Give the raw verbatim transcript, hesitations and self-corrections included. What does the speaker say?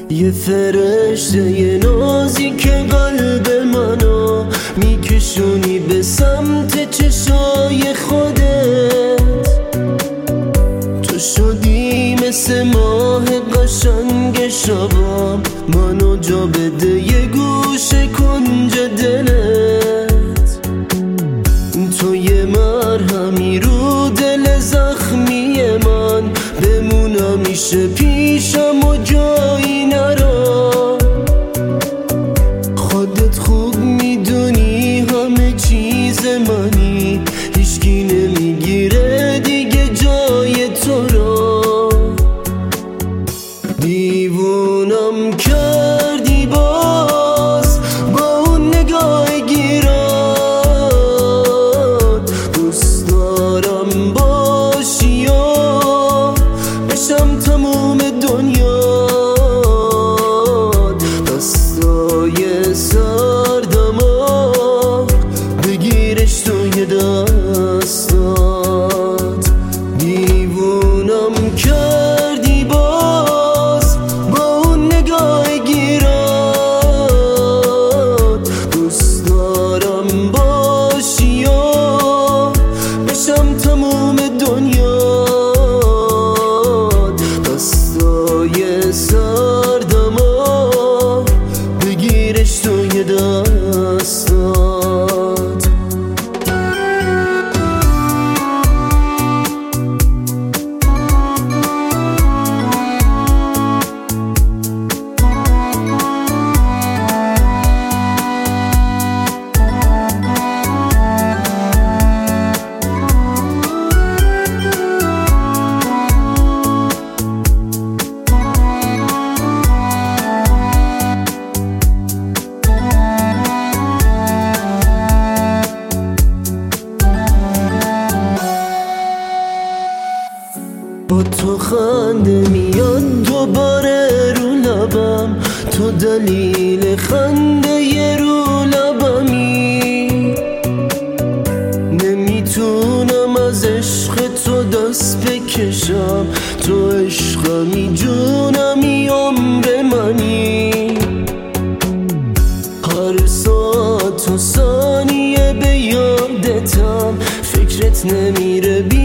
یه فرشته یه نازی که قلب منو میکشونی به سمت چشای خودت. تو شدی مثل ماه قشنگ شبام، منو جا بده یه گوشه کنج دلت. تو یه مرهمی رو دل زخمی من، بمونم میشه پیشم و جایی نرا. خودت خوب میدونی همه چیز منی، هیچکی نمیگیره دیگه جای تو را. دیوونم کردی باز با اون نگاه گیرات. دوست دارم باشی و بشم تموم دنیا. دستای سردم بگیرش توی دستات. دیوونم کردی باز با اون نگاه گیرات. دوست دارم باشی و بشم تموم دنیا. دستای سردم بگیرش توی دستات. با تو خنده میاد دوباره رو لبم، تو دلیل خنده یه رو لبمی. نمیتونم از عشق تو دست بکشم، تو عشقمی جونمی عمر منی. هر ساعت و ثانیه به یادتم، فکرت نمیره بی